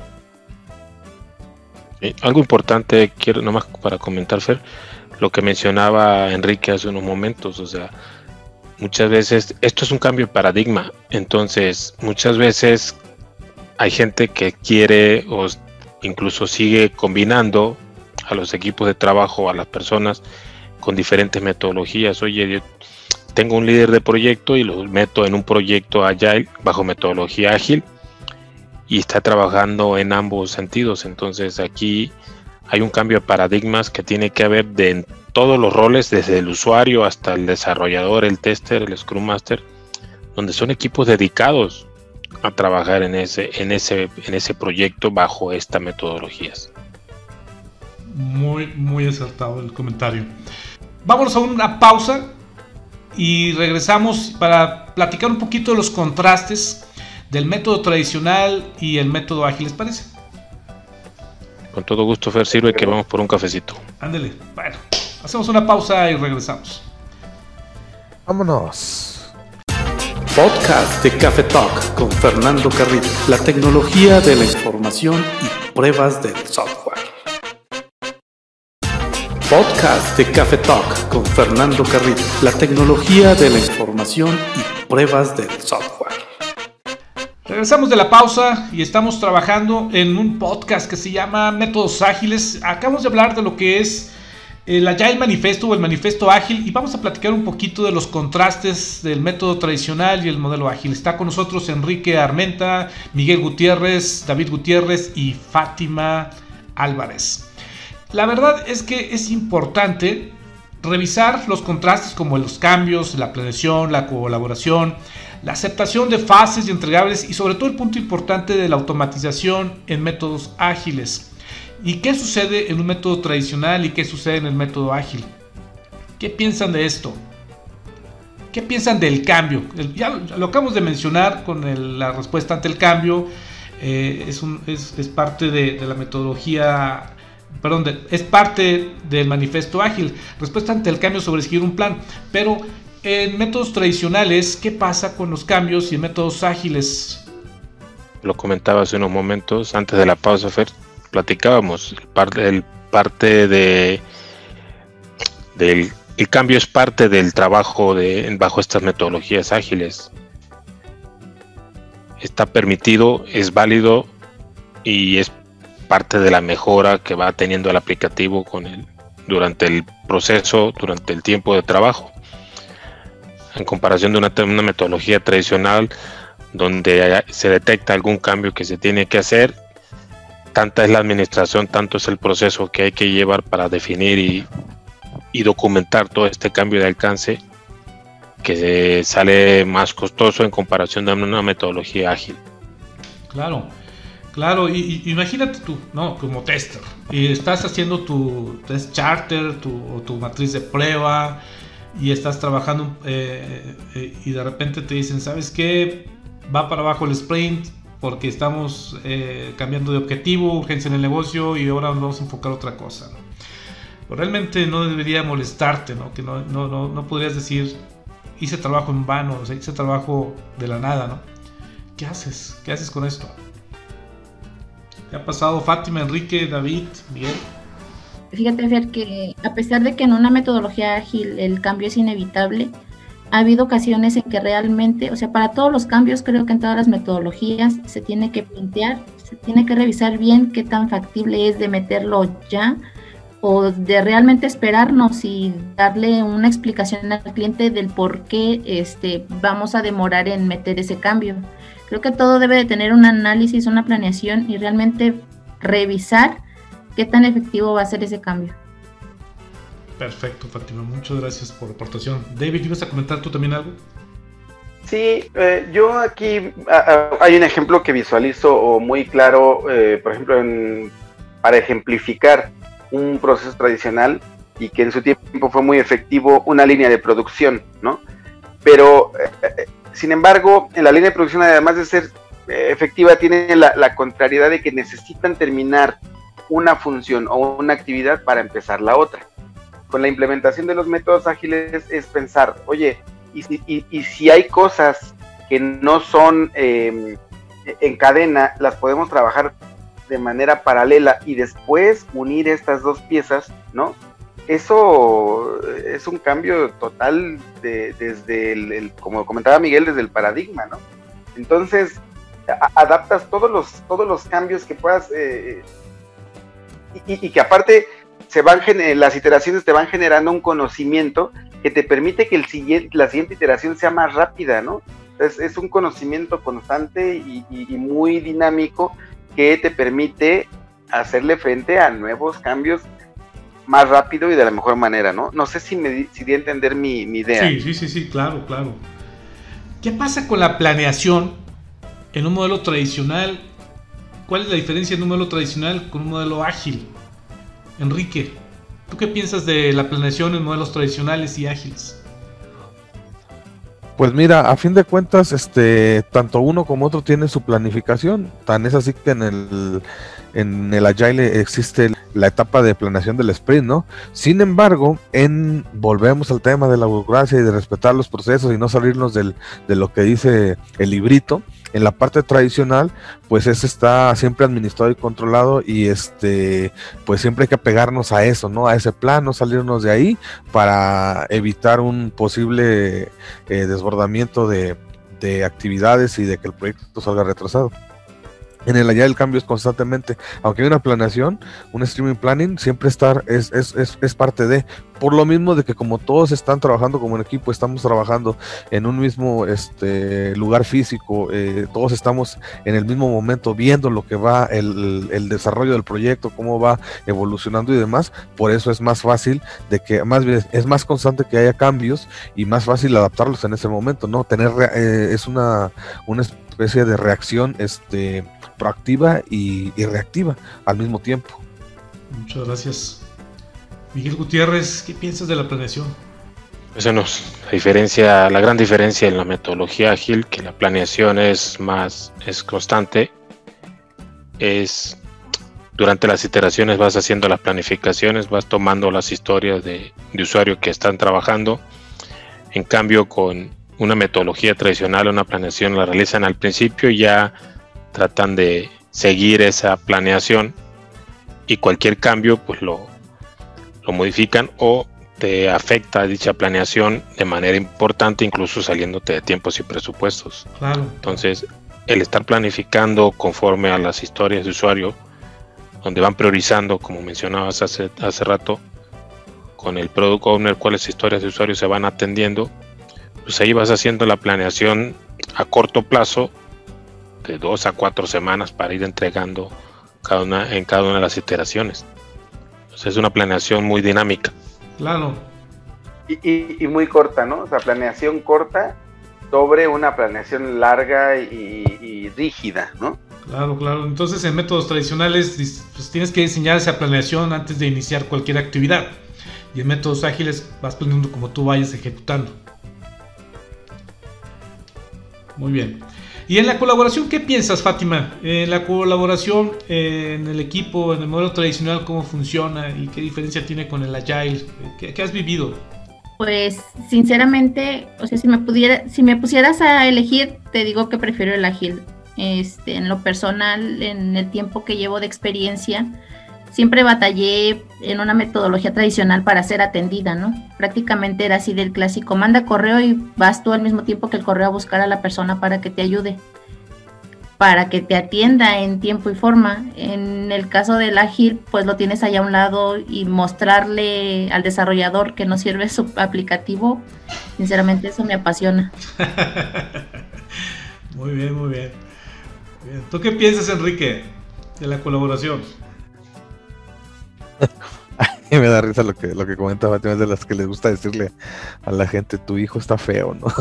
Sí, algo importante, quiero nomás para comentar, Fer, lo que mencionaba Enrique hace unos momentos, o sea, muchas veces, esto es un cambio de paradigma, entonces muchas veces hay gente que quiere o incluso sigue combinando a los equipos de trabajo, a las personas con diferentes metodologías. Oye, yo tengo un líder de proyecto y lo meto en un proyecto Agile bajo metodología ágil y está trabajando en ambos sentidos. Entonces aquí hay un cambio de paradigmas que tiene que haber de en todos los roles, desde el usuario hasta el desarrollador, el tester, el Scrum Master, donde son equipos dedicados a trabajar en ese, en ese, en ese proyecto bajo estas metodologías. Muy, muy acertado el comentario. Vámonos a una pausa y regresamos para platicar un poquito de los contrastes del método tradicional y el método ágil, ¿les parece? Con todo gusto, Fer, sirve que vamos por un cafecito. Ándele, bueno, hacemos una pausa y regresamos. Vámonos. Podcast de Café Talk con Fernando Carrillo, la tecnología de la información y pruebas del software. Podcast de Café Talk con Fernando Carrillo, la tecnología de la información y pruebas del software. Regresamos de la pausa y estamos trabajando en un podcast que se llama Métodos Ágiles. Acabamos de hablar de lo que es el Agile Manifesto o el Manifesto Ágil y vamos a platicar un poquito de los contrastes del método tradicional y el modelo ágil. Está con nosotros Enrique Armenta, Miguel Gutiérrez, David Gutiérrez y Fátima Álvarez. La verdad es que es importante revisar los contrastes como los cambios, la planeación, la colaboración, la aceptación de fases y entregables y sobre todo el punto importante de la automatización en métodos ágiles. ¿Y qué sucede en un método tradicional y qué sucede en el método ágil? ¿Qué piensan de esto? ¿Qué piensan del cambio? Ya lo acabamos de mencionar con el, la respuesta ante el cambio. eh, es, un, es, es parte de, de la metodología, perdón, de, es parte del manifiesto ágil, respuesta ante el cambio sobre seguir un plan. Pero en métodos tradicionales, ¿qué pasa con los cambios y en métodos ágiles? Lo comentaba hace unos momentos, antes de la pausa, Fer, platicábamos, el parte, el parte de del el cambio es parte del trabajo de, bajo estas metodologías ágiles. Está permitido, es válido y es parte de la mejora que va teniendo el aplicativo con el, durante el proceso, durante el tiempo de trabajo. En comparación de una, una metodología tradicional donde se detecta algún cambio que se tiene que hacer, tanta es la administración, tanto es el proceso que hay que llevar para definir y, y documentar todo este cambio de alcance, que se sale más costoso en comparación de una metodología ágil. Claro, claro, y, y imagínate tú, ¿no? Como tester, y estás haciendo tu test charter, tu, o tu matriz de prueba, y estás trabajando eh, eh, y de repente te dicen, ¿sabes qué? Va para abajo el sprint porque estamos eh, cambiando de objetivo, urgencia en el negocio y ahora nos vamos a enfocar otra cosa, ¿no? Pero realmente no debería molestarte, ¿no? Que no, no, no, no podrías decir, hice trabajo en vano, o sea, hice trabajo de la nada, ¿no? ¿Qué haces? ¿Qué haces con esto? ¿Qué ha pasado, Fátima, Enrique, David, Miguel? Fíjate, Fer, que a pesar de que en una metodología ágil el cambio es inevitable, ha habido ocasiones en que realmente, o sea, para todos los cambios, creo que en todas las metodologías se tiene que plantear, se tiene que revisar bien qué tan factible es de meterlo ya o de realmente esperarnos y darle una explicación al cliente del por qué este, vamos a demorar en meter ese cambio. Creo que todo debe de tener un análisis, una planeación y realmente revisar qué tan efectivo va a ser ese cambio. Perfecto, Fátima, muchas gracias por la aportación. David, ¿ibas a comentar tú también algo? Sí, eh, yo aquí a, a, hay un ejemplo que visualizo muy claro, eh, por ejemplo, en, para ejemplificar un proceso tradicional y que en su tiempo fue muy efectivo, una línea de producción, ¿no? Pero, eh, sin embargo, en la línea de producción, además de ser eh, efectiva, tiene la, la contrariedad de que necesitan terminar una función o una actividad para empezar la otra. Con la implementación de los métodos ágiles es pensar, oye, y si, y, y si hay cosas que no son eh, en cadena, las podemos trabajar de manera paralela y después unir estas dos piezas, ¿no? Eso es un cambio total de, desde el, el, como comentaba Miguel, desde el paradigma, ¿no? Entonces, a, adaptas todos los, todos los cambios que puedas eh, y, y que aparte se van las iteraciones te van generando un conocimiento que te permite que el siguiente, la siguiente iteración sea más rápida, ¿no? Es, es un conocimiento constante y, y, y muy dinámico que te permite hacerle frente a nuevos cambios más rápido y de la mejor manera, ¿no? No sé si me di, si di a entender mi, mi idea. Sí, sí, sí, sí, claro, claro. ¿Qué pasa con la planeación en un modelo tradicional? ¿Cuál es la diferencia en un modelo tradicional con un modelo ágil? Enrique, ¿tú qué piensas de la planeación en modelos tradicionales y ágiles? Pues mira, a fin de cuentas, este, tanto uno como otro tiene su planificación. Tan es así que en el, en el Agile existe la etapa de planeación del sprint, ¿no? Sin embargo, en volvemos al tema de la burocracia y de respetar los procesos y no salirnos del, de lo que dice el librito. En la parte tradicional, pues ese está siempre administrado y controlado y este, pues siempre hay que apegarnos a eso, ¿no? A ese plan, no salirnos de ahí para evitar un posible eh, desbordamiento de, de actividades y de que el proyecto salga retrasado. En el Agile el cambio es constantemente, aunque hay una planeación, un streaming planning siempre estar es, es, es, es parte de, por lo mismo de que como todos están trabajando como un equipo, estamos trabajando en un mismo este lugar físico, eh, todos estamos en el mismo momento viendo lo que va el, el desarrollo del proyecto, cómo va evolucionando y demás, por eso es más fácil de que, más bien es más constante que haya cambios y más fácil adaptarlos en ese momento, ¿no? Tener eh, es una, una especie de reacción este proactiva y, y reactiva al mismo tiempo. Muchas gracias. Miguel Gutiérrez, ¿qué piensas de la planeación? Esa no es la diferencia, la gran diferencia en la metodología ágil, que la planeación es más, es constante es durante las iteraciones vas haciendo las planificaciones, vas tomando las historias de, de usuario que están trabajando. En cambio, con una metodología tradicional, una planeación la realizan al principio y ya tratan de seguir esa planeación, y cualquier cambio pues lo, lo modifican o te afecta dicha planeación de manera importante, incluso saliéndote de tiempos y presupuestos. Claro. Entonces, el estar planificando conforme a las historias de usuario, donde van priorizando, como mencionabas hace, hace rato, con el Product Owner, cuáles historias de usuario se van atendiendo, pues ahí vas haciendo la planeación a corto plazo, de dos a cuatro semanas, para ir entregando cada una, en cada una de las iteraciones. Entonces es una planeación muy dinámica. Claro. Y, y, y muy corta, ¿no? O sea, planeación corta sobre una planeación larga y, y rígida, ¿no? Claro, claro. Entonces, en métodos tradicionales, pues, tienes que diseñar esa planeación antes de iniciar cualquier actividad. Y en métodos ágiles vas planeando como tú vayas ejecutando. Muy bien. Y en la colaboración, ¿qué piensas, Fátima? En la colaboración, eh, en el equipo, en el modelo tradicional, ¿cómo funciona? ¿Y qué diferencia tiene con el Agile? ¿Qué, qué has vivido? Pues, sinceramente, o sea, si me pudiera, si me pusieras a elegir, te digo que prefiero el Agile. Este, en lo personal, en el tiempo que llevo de experiencia, siempre batallé en una metodología tradicional para ser atendida, ¿no? Prácticamente era así del clásico, manda correo y vas tú al mismo tiempo que el correo a buscar a la persona para que te ayude, para que te atienda en tiempo y forma. En el caso del Ágil, pues lo tienes allá a un lado y mostrarle al desarrollador que no sirve su aplicativo, sinceramente eso me apasiona. Muy bien, muy bien. Bien. ¿Tú qué piensas, Enrique, de la colaboración? Me da risa lo que lo que comenta Fátima, es de las que les gusta decirle a la gente, tu hijo está feo, ¿no?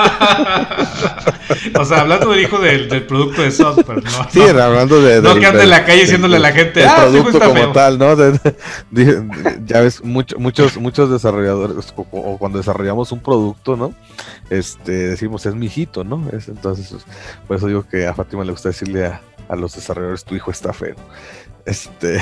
O sea, hablando del hijo del, del producto de software, ¿no? Sí, no, hablando de... No del, que ande en la calle diciéndole a la gente, el ah, producto está como feo. tal, ¿no? De, de, de, ya ves, mucho, muchos muchos desarrolladores, o, o cuando desarrollamos un producto, ¿no? Este, decimos, es mi hijito, ¿no? Es, entonces, por eso digo que a Fátima le gusta decirle a, a los desarrolladores, tu hijo está feo. Este...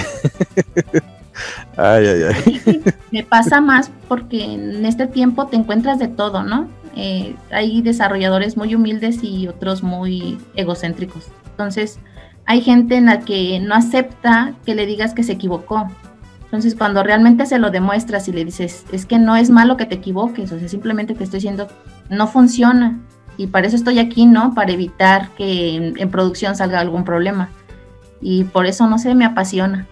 Ay, ay, ay. Me pasa más porque en este tiempo te encuentras de todo, ¿no? Eh, hay desarrolladores muy humildes y otros muy egocéntricos. Entonces, hay gente en la que no acepta que le digas que se equivocó. Entonces, cuando realmente se lo demuestras y le dices, es que no es malo que te equivoques, o sea, simplemente te estoy diciendo, no funciona. Y para eso estoy aquí, ¿no? Para evitar que en, en producción salga algún problema. Y por eso, no sé, me apasiona.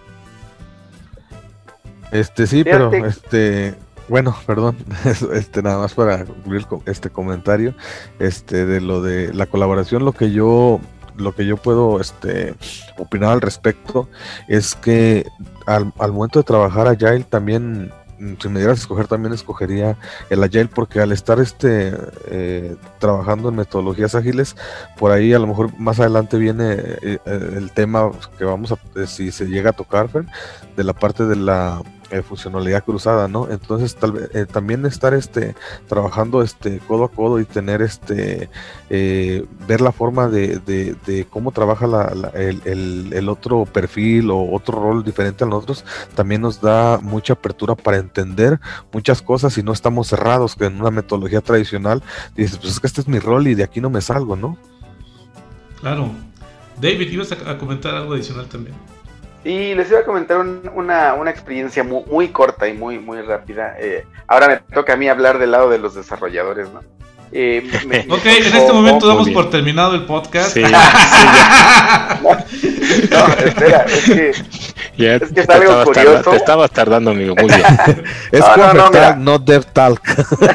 Este sí, Fíjate. pero este bueno, perdón, este nada más para concluir con este comentario, este de lo de la colaboración, lo que yo lo que yo puedo este opinar al respecto es que al, al momento de trabajar Agile también, si me dieras a escoger, también escogería el Agile, porque al estar este eh, trabajando en metodologías ágiles, por ahí a lo mejor más adelante viene eh, el tema que vamos a, eh, si se llega a tocar, Fer, de la parte de la eh, funcionalidad cruzada, ¿no? Entonces tal vez eh, también estar este trabajando este codo a codo y tener este eh, ver la forma de, de, de cómo trabaja la, la, el, el, el otro perfil o otro rol diferente a nosotros, también nos da mucha apertura para entender muchas cosas y no estamos cerrados, que en una metodología tradicional dices, pues es que este es mi rol y de aquí no me salgo, ¿no? Claro. David, ibas a, a comentar algo adicional también. Y les iba a comentar un, una, una experiencia muy, muy corta y muy, muy rápida. Eh, ahora me toca a mí hablar del lado de los desarrolladores, ¿no? Eh, me, me ok, tocó, en este momento damos bien. por terminado el podcast. Sí, sí, No, no, espera, es que, ya es que es te algo estabas curioso. tarda- te estabas tardando, amigo, muy bien. Es No, no, Confer no, Talk, mira. no Dev Talk.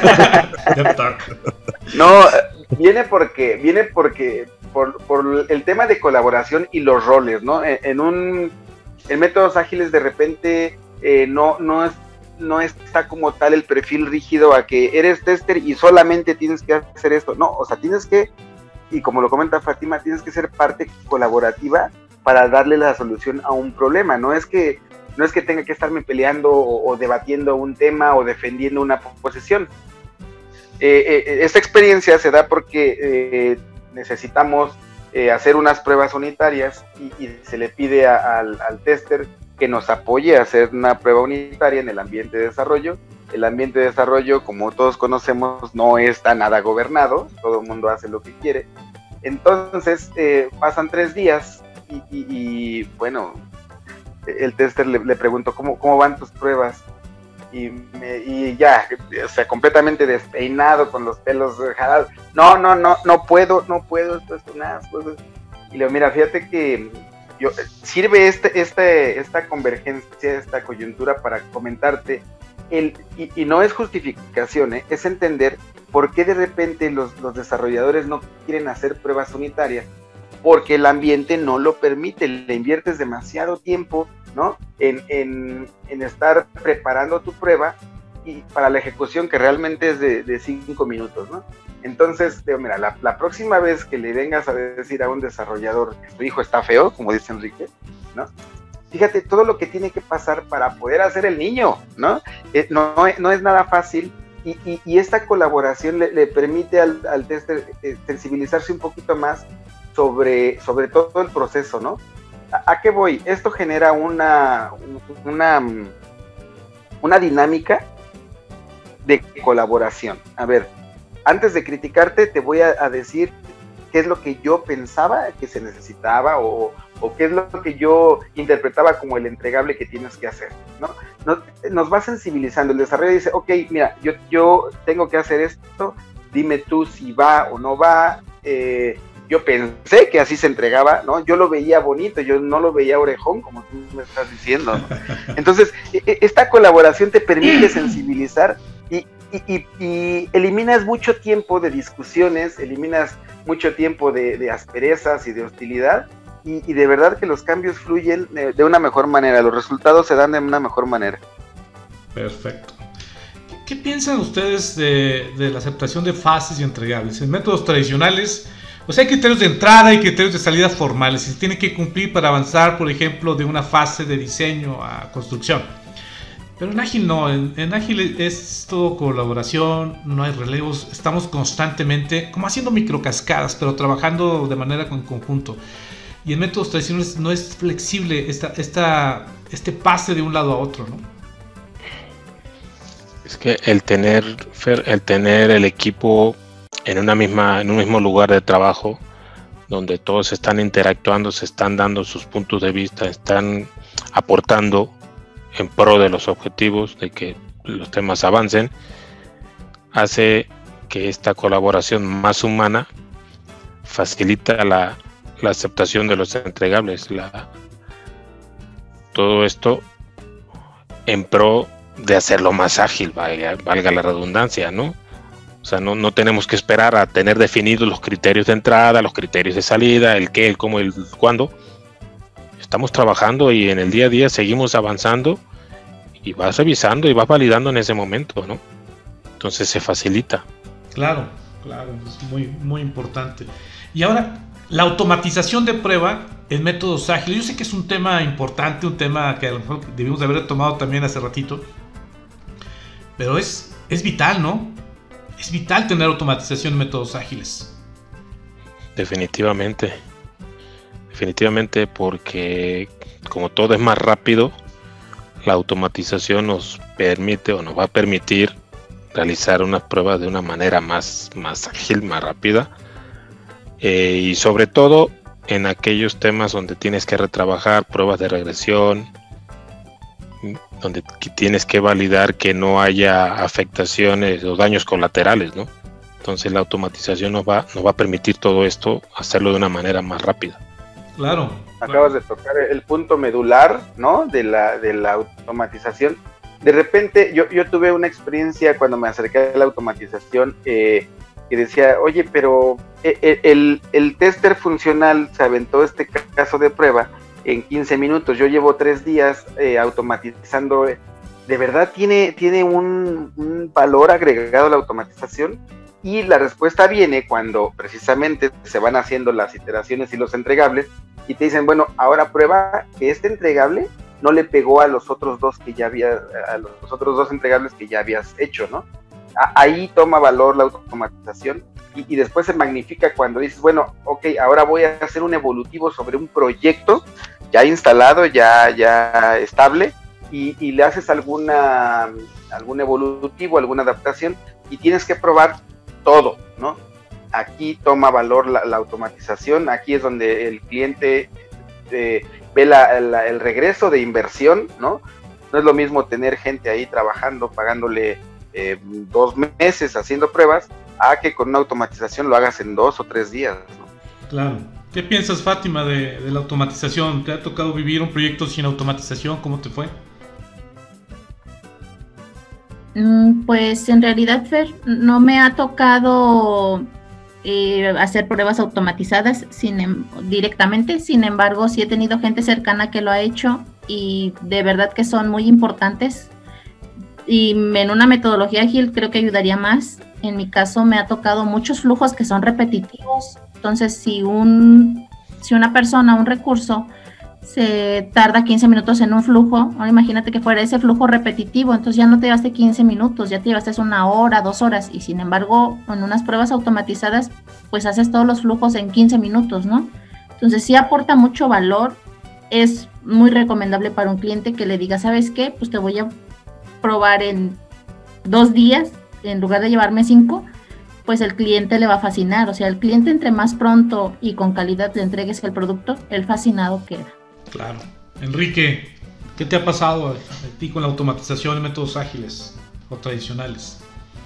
No, viene porque, viene porque, por, por el tema de colaboración y los roles, ¿no? En, en un, en métodos ágiles de repente eh, no, no es, no está como tal el perfil rígido a que eres tester y solamente tienes que hacer esto. No, o sea, tienes que, y como lo comenta Fátima, tienes que ser parte colaborativa para darle la solución a un problema. No es que, no es que tenga que estarme peleando o, o debatiendo un tema o defendiendo una posición. Eh, eh, esta experiencia se da porque eh, necesitamos eh, hacer unas pruebas unitarias y, y se le pide a, al, al tester que nos apoye a hacer una prueba unitaria en el ambiente de desarrollo. El ambiente de desarrollo, como todos conocemos, no está nada gobernado, todo el mundo hace lo que quiere. Entonces, eh, pasan tres días y, y, y bueno, el tester le, le preguntó, ¿cómo, ¿cómo van tus pruebas? Y, me, y ya, o sea, completamente despeinado, con los pelos jalados. No, no, no, no puedo, no puedo, esto es una... Y le digo, mira, fíjate que yo, sirve este, este, esta convergencia, esta coyuntura para comentarte, el, y, y no es justificación, ¿eh? Es entender por qué de repente los, los desarrolladores no quieren hacer pruebas unitarias, porque el ambiente no lo permite, le inviertes demasiado tiempo, ¿no? En, en, en estar preparando tu prueba y para la ejecución que realmente es de, de cinco minutos, ¿no? Entonces, digo, mira, la, la próxima vez que le vengas a decir a un desarrollador que tu hijo está feo, como dice Enrique, ¿no? Fíjate todo lo que tiene que pasar para poder hacer el niño, ¿no? Eh, no, no es nada fácil y, y, y esta colaboración le, le permite al, al tester eh, sensibilizarse un poquito más sobre, sobre todo el proceso, ¿no? ¿A, a qué voy? Esto genera una, una, una dinámica de colaboración. A ver, antes de criticarte te voy a, a decir qué es lo que yo pensaba que se necesitaba o, o qué es lo que yo interpretaba como el entregable que tienes que hacer, ¿no? Nos, nos va sensibilizando, el desarrollo dice, ok, mira, yo, yo tengo que hacer esto, dime tú si va o no va, eh, yo pensé que así se entregaba, ¿no? Yo lo veía bonito, yo no lo veía orejón, como tú me estás diciendo, ¿no? Entonces, esta colaboración te permite sensibilizar y, y, y, y eliminas mucho tiempo de discusiones, eliminas mucho tiempo de, de asperezas y de hostilidad, y, y de verdad que los cambios fluyen de, de una mejor manera, los resultados se dan de una mejor manera. Perfecto. ¿Qué, qué piensan ustedes de, de la aceptación de fases y entregables? En métodos tradicionales, pues hay criterios de entrada y criterios de salida formales y se tiene que cumplir para avanzar, por ejemplo, de una fase de diseño a construcción. Pero en Ágil no, en, en Ágil es todo colaboración, no hay relevos, estamos constantemente como haciendo microcascadas, pero trabajando de manera en conjunto. Y en métodos tradicionales no es flexible esta, esta, este pase de un lado a otro, ¿no? Es que el tener, el tener el equipo en una misma, en un mismo lugar de trabajo, donde todos están interactuando, se están dando sus puntos de vista, están aportando en pro de los objetivos, de que los temas avancen, hace que esta colaboración más humana facilita la, la aceptación de los entregables, la, todo esto en pro de hacerlo más ágil, valga, valga la redundancia, ¿no? O sea, no, no tenemos que esperar a tener definidos los criterios de entrada, los criterios de salida, el qué, el cómo, el cuándo. Estamos trabajando y en el día a día seguimos avanzando y vas revisando y vas validando en ese momento, ¿no? Entonces se facilita. Claro, claro, es muy, muy importante. Y ahora, la automatización de prueba en métodos ágiles. Yo sé que es un tema importante, un tema que a lo mejor debimos de haber tomado también hace ratito, pero es, es vital, ¿no? Es vital tener automatización en métodos ágiles. Definitivamente. Definitivamente, porque como todo es más rápido, la automatización nos permite o nos va a permitir realizar unas pruebas de una manera más, más ágil, más rápida. Eh, y sobre todo en aquellos temas donde tienes que retrabajar pruebas de regresión, donde tienes que validar que no haya afectaciones o daños colaterales, ¿no? Entonces la automatización nos va, nos va a permitir todo esto, hacerlo de una manera más rápida. Claro. Acabas de tocar el punto medular, ¿no? De la, de la automatización. De repente, yo, yo tuve una experiencia cuando me acerqué a la automatización, eh, que decía, oye, pero el, el, el tester funcional se aventó este caso de prueba en quince minutos, yo llevo tres días eh, automatizando, ¿de verdad tiene, tiene un, un valor agregado la automatización? Y la respuesta viene cuando precisamente se van haciendo las iteraciones y los entregables y te dicen, bueno, ahora prueba que este entregable no le pegó a los otros dos que ya había, a los otros dos entregables que ya habías hecho, ¿no? Ahí toma valor la automatización y, y después se magnifica cuando dices, bueno, ok, ahora voy a hacer un evolutivo sobre un proyecto ya instalado, ya, ya estable, y, y le haces alguna, algún evolutivo, alguna adaptación, y tienes que probar todo, ¿no? Aquí toma valor la, la automatización, aquí es donde el cliente eh, ve la, la, el regreso de inversión, ¿no? No es lo mismo tener gente ahí trabajando, pagándole eh, dos meses haciendo pruebas, a que con una automatización lo hagas en dos o tres días, ¿no? Claro. ¿Qué piensas, Fátima, de, de la automatización? ¿Te ha tocado vivir un proyecto sin automatización? ¿Cómo te fue? Pues en realidad, Fer, no me ha tocado eh, hacer pruebas automatizadas sin, directamente, sin embargo sí he tenido gente cercana que lo ha hecho y de verdad que son muy importantes, y en una metodología ágil creo que ayudaría más. En mi caso me ha tocado muchos flujos que son repetitivos, entonces si, un, si una persona, un recurso, se tarda quince minutos en un flujo, ahora imagínate que fuera ese flujo repetitivo, entonces ya no te llevaste quince minutos, ya te llevaste una hora, dos horas, y sin embargo, en unas pruebas automatizadas, pues haces todos los flujos en quince minutos, ¿no? Entonces sí aporta mucho valor, es muy recomendable para un cliente que le diga, ¿sabes qué? Pues te voy a probar en dos días, en lugar de llevarme cinco, pues el cliente le va a fascinar, o sea, el cliente entre más pronto y con calidad le entregues el producto, el fascinado queda. Claro. Enrique, ¿qué te ha pasado a, a ti con la automatización y métodos ágiles o tradicionales?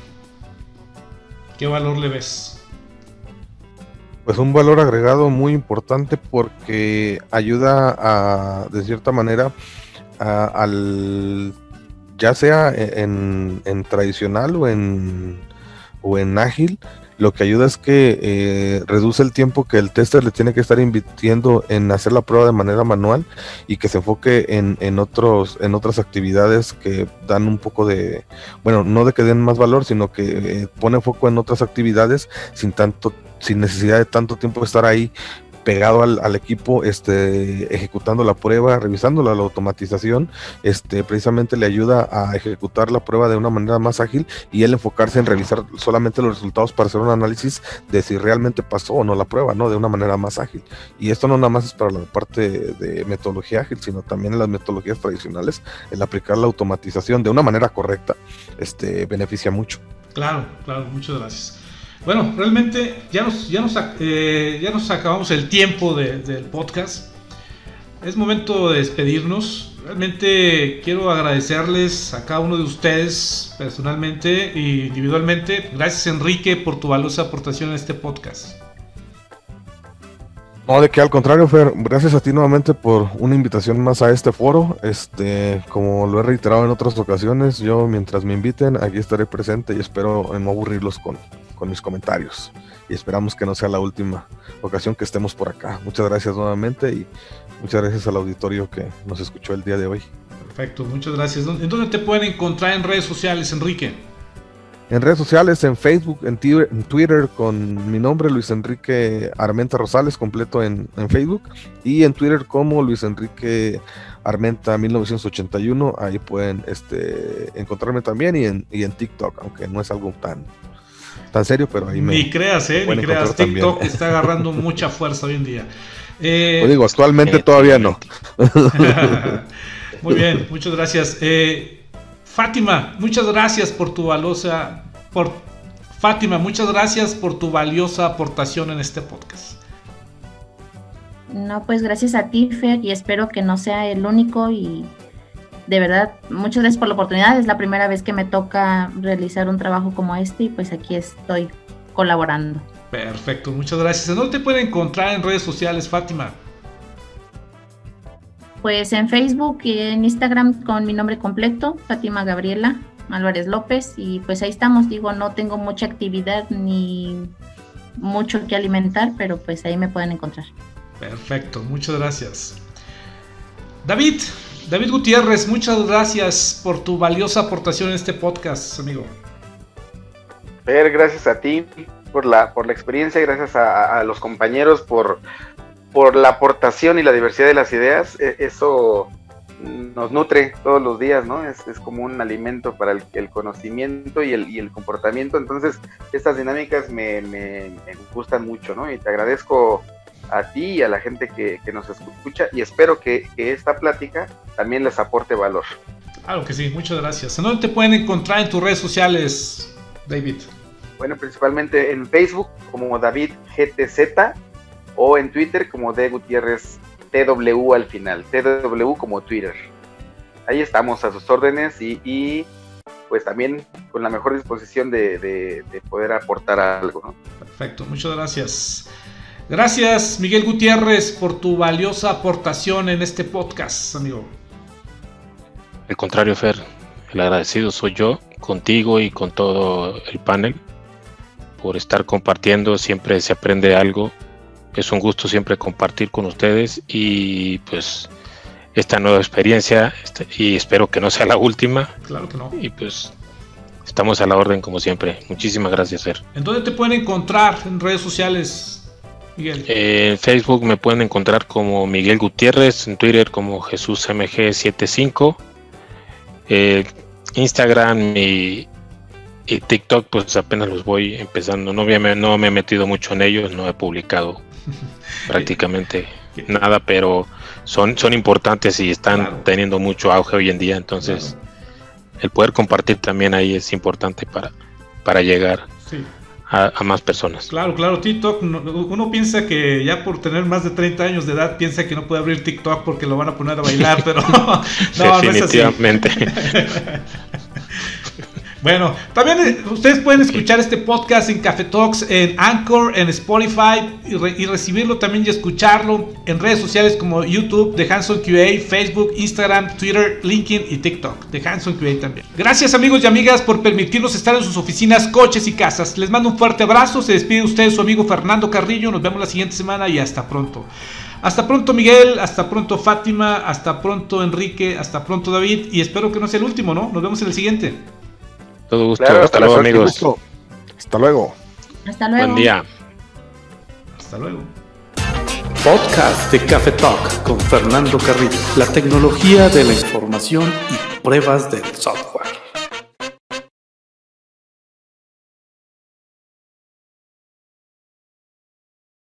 ¿Qué valor le ves? Pues un valor agregado muy importante porque ayuda a, de cierta manera, a, al, ya sea en, en tradicional o en, o en ágil, lo que ayuda es que eh, reduce el tiempo que el tester le tiene que estar invirtiendo en hacer la prueba de manera manual y que se enfoque en, en, otros, en otras actividades que dan un poco de, bueno, no de que den más valor, sino que eh, pone foco en otras actividades sin tanto, sin necesidad de tanto tiempo estar ahí pegado al, al equipo, este, ejecutando la prueba, revisando la, la automatización, este, precisamente le ayuda a ejecutar la prueba de una manera más ágil y él enfocarse en revisar solamente los resultados para hacer un análisis de si realmente pasó o no la prueba, ¿no? De una manera más ágil. Y esto no nada más es para la parte de metodología ágil, sino también en las metodologías tradicionales, el aplicar la automatización de una manera correcta, este, beneficia mucho. Claro, claro, muchas gracias. Bueno, realmente ya nos, ya nos, eh, ya nos acabamos el tiempo de, del podcast. Es momento de despedirnos. Realmente quiero agradecerles a cada uno de ustedes personalmente e individualmente. Gracias, Enrique, por tu valiosa aportación en este podcast. No, de que al contrario, Fer, gracias a ti nuevamente por una invitación más a este foro. Este, como lo he reiterado en otras ocasiones, yo mientras me inviten, aquí estaré presente y espero no aburrirlos con, con mis comentarios. Y esperamos que no sea la última ocasión que estemos por acá. Muchas gracias nuevamente y muchas gracias al auditorio que nos escuchó el día de hoy. Perfecto, muchas gracias. ¿En dónde te pueden encontrar en redes sociales, Enrique? En redes sociales, en Facebook, en, t- en Twitter, con mi nombre, Luis Enrique Armenta Rosales, completo en, en Facebook, y en Twitter como Luis Enrique Armenta mil novecientos ochenta y uno, ahí pueden este, encontrarme también, y en, y en TikTok, aunque no es algo tan, tan serio, pero ahí me... Ni creas, eh, ni creas, TikTok también está agarrando mucha fuerza hoy en día. Eh, Lo digo, actualmente eh, todavía no. Muy bien, muchas gracias. Eh, Fátima, muchas gracias por tu valiosa, por Fátima, muchas gracias por tu valiosa aportación en este podcast. No, pues gracias a ti, Fer, y espero que no sea el único, y de verdad, muchas gracias por la oportunidad. Es la primera vez que me toca realizar un trabajo como este y pues aquí estoy colaborando. Perfecto, muchas gracias. ¿En dónde te pueden encontrar en redes sociales, Fátima? Pues en Facebook y en Instagram con mi nombre completo, Fátima Gabriela Álvarez López, y pues ahí estamos. Digo, no tengo mucha actividad ni mucho que alimentar, pero pues ahí me pueden encontrar. Perfecto, muchas gracias. David, David Gutiérrez, muchas gracias por tu valiosa aportación en este podcast, amigo. Fer, gracias a ti por la, por la experiencia, gracias a, a los compañeros por... por la aportación y la diversidad de las ideas. Eso nos nutre todos los días, ¿no? Es, es como un alimento para el, el conocimiento y el, y el comportamiento. Entonces, estas dinámicas me, me, me gustan mucho, ¿no? Y te agradezco a ti y a la gente que, que nos escucha, y espero que, que esta plática también les aporte valor. Claro que sí, muchas gracias. ¿En dónde te pueden encontrar en tus redes sociales, David? Bueno, principalmente en Facebook como David G T Z o en Twitter como D Gutiérrez T W al final, T W como Twitter. Ahí estamos a sus órdenes y, y pues también con la mejor disposición de, de, de poder aportar algo, ¿no? Perfecto, muchas gracias. Gracias, Miguel Gutiérrez, por tu valiosa aportación en este podcast, amigo. Al contrario, Fer, el agradecido soy yo, contigo y con todo el panel, por estar compartiendo. Siempre se aprende algo. Es un gusto siempre compartir con ustedes y pues esta nueva experiencia, y espero que no sea la última. Claro que no. Y pues estamos a la orden como siempre. Muchísimas gracias, Fer. ¿En dónde te pueden encontrar en redes sociales, Miguel? En Facebook me pueden encontrar como Miguel Gutiérrez, en Twitter como Jesús M G setenta y cinco, eh, Instagram y, y TikTok pues apenas los voy empezando. No, me, no me he metido mucho en ellos, no he publicado prácticamente nada, pero son, son importantes y están claro. teniendo mucho auge hoy en día, entonces claro. el poder compartir también ahí es importante para, para llegar sí. a, a más personas. Claro, claro, TikTok, uno piensa que ya por tener más de treinta años de edad piensa que no puede abrir TikTok porque lo van a poner a bailar, pero no, definitivamente. No es así. Bueno, también ustedes pueden escuchar este podcast en Café Talks, en Anchor, en Spotify y, re, y recibirlo también y escucharlo en redes sociales como YouTube, The Hands-On Q A, Facebook, Instagram, Twitter, LinkedIn y TikTok, The Hands-On Q A también. Gracias amigos y amigas por permitirnos estar en sus oficinas, coches y casas. Les mando un fuerte abrazo, se despide usted su amigo Fernando Carrillo, nos vemos la siguiente semana y hasta pronto. Hasta pronto Miguel, hasta pronto Fátima, hasta pronto Enrique, hasta pronto David y espero que no sea el último, ¿no? Nos vemos en el siguiente. Todo gusto. Claro, hasta luego, amigos. Gusto. Hasta luego. Hasta luego. Buen día. Hasta luego. Podcast de Café Talk con Fernando Carrillo. La tecnología de la información y pruebas del software.